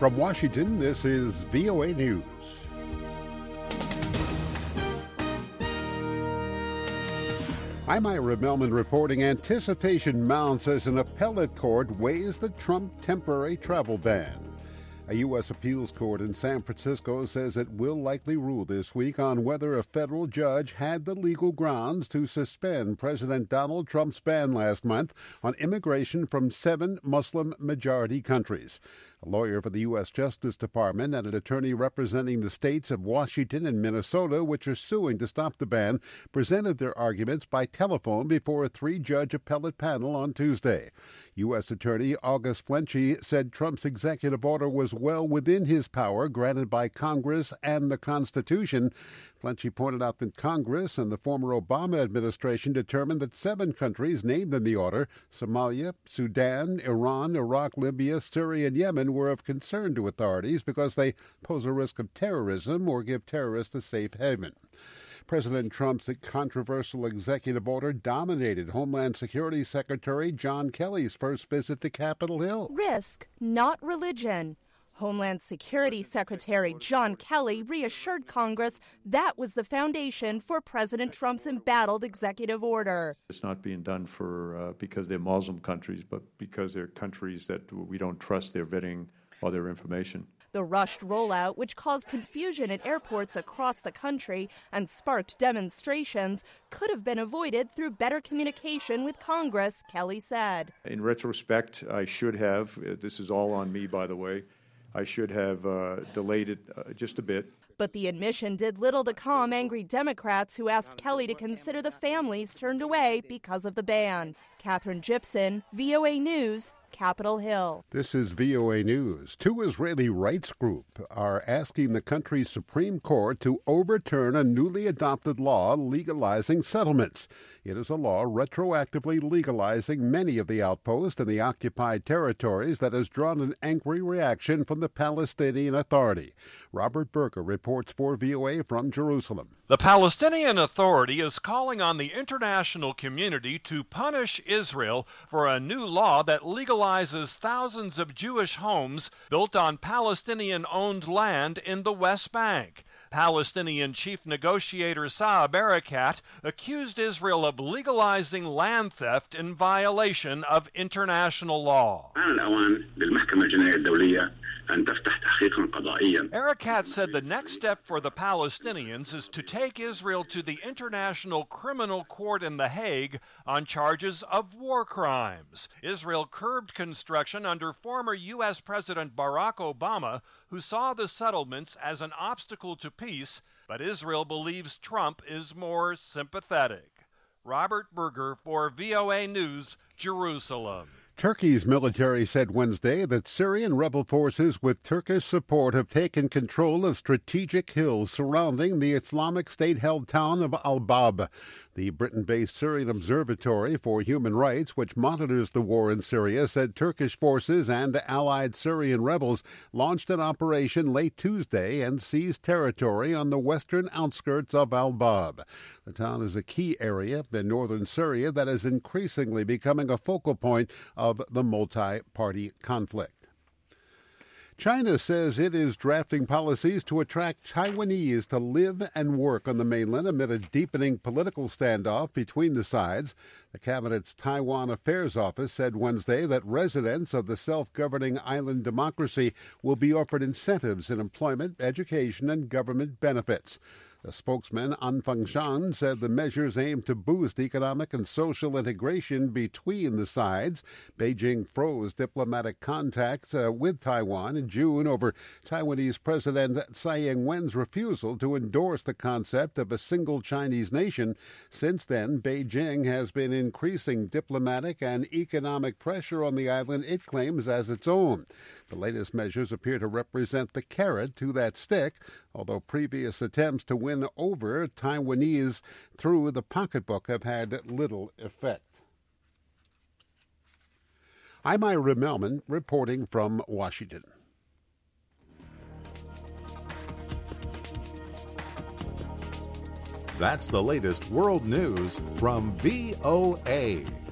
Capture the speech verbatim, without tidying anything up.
From Washington, this is V O A News. I'm Ira Melman reporting anticipation mounts as an appellate court weighs the Trump temporary travel ban. A U S appeals court in San Francisco says it will likely rule this week on whether a federal judge had the legal grounds to suspend President Donald Trump's ban last month on immigration from seven Muslim-majority countries. A lawyer for the U S Justice Department and an attorney representing the states of Washington and Minnesota, which are suing to stop the ban, presented their arguments by telephone before a three-judge appellate panel on Tuesday. U S Attorney August Flenchie said Trump's executive order was well within his power granted by Congress and the Constitution. Flenchie pointed out that Congress and the former Obama administration determined that seven countries named in the order, Somalia, Sudan, Iran, Iraq, Libya, Syria, and Yemen, were of concern to authorities because they pose a risk of terrorism or give terrorists a safe haven. President Trump's controversial executive order dominated Homeland Security Secretary John Kelly's first visit to Capitol Hill. Risk, not religion. Homeland Security Secretary John Kelly reassured Congress that was the foundation for President Trump's embattled executive order. It's not being done for uh, because they're Muslim countries, but because they're countries that we don't trust their vetting or their information. The rushed rollout, which caused confusion at airports across the country and sparked demonstrations, could have been avoided through better communication with Congress, Kelly said. In retrospect, I should have, this is all on me, by the way, I should have uh, delayed it uh, just a bit. But the admission did little to calm angry Democrats who asked Kelly to consider the families turned away because of the ban. Catherine Gibson, V O A News, Capitol Hill. This is V O A News. Two Israeli rights groups are asking the country's Supreme Court to overturn a newly adopted law legalizing settlements. It is a law retroactively legalizing many of the outposts in the occupied territories that has drawn an angry reaction from the Palestinian Authority. Robert Berger reports for V O A from Jerusalem. The Palestinian Authority is calling on the international community to punish Israel for a new law that legalizes thousands of Jewish homes built on Palestinian-owned land in the West Bank. Palestinian chief negotiator Saeb Erekat accused Israel of legalizing land theft in violation of international law. Erekat said the next step for the Palestinians is to take Israel to the International Criminal Court in The Hague on charges of war crimes. Israel curbed construction under former U S President Barack Obama, who saw the settlements as an obstacle to peace, but Israel believes Trump is more sympathetic. Robert Berger for V O A News, Jerusalem. Turkey's military said Wednesday that Syrian rebel forces with Turkish support have taken control of strategic hills surrounding the Islamic State-held town of Al-Bab. The Britain-based Syrian Observatory for Human Rights, which monitors the war in Syria, said Turkish forces and allied Syrian rebels launched an operation late Tuesday and seized territory on the western outskirts of Al-Bab. The town is a key area in northern Syria that is increasingly becoming a focal point of the multi-party conflict. China says it is drafting policies to attract Taiwanese to live and work on the mainland amid a deepening political standoff between the sides. The cabinet's Taiwan Affairs Office said Wednesday that residents of the self-governing island democracy will be offered incentives in employment, education, and government benefits. The spokesman, An Fengshan, said the measures aim to boost economic and social integration between the sides. Beijing froze diplomatic contacts uh, with Taiwan in June over Taiwanese President Tsai Ing-wen's refusal to endorse the concept of a single Chinese nation. Since then, Beijing has been increasing diplomatic and economic pressure on the island it claims as its own. The latest measures appear to represent the carrot to that stick, although previous attempts to win over Taiwanese through the pocketbook have had little effect. I'm Ira Melman reporting from Washington. That's the latest world news from V O A.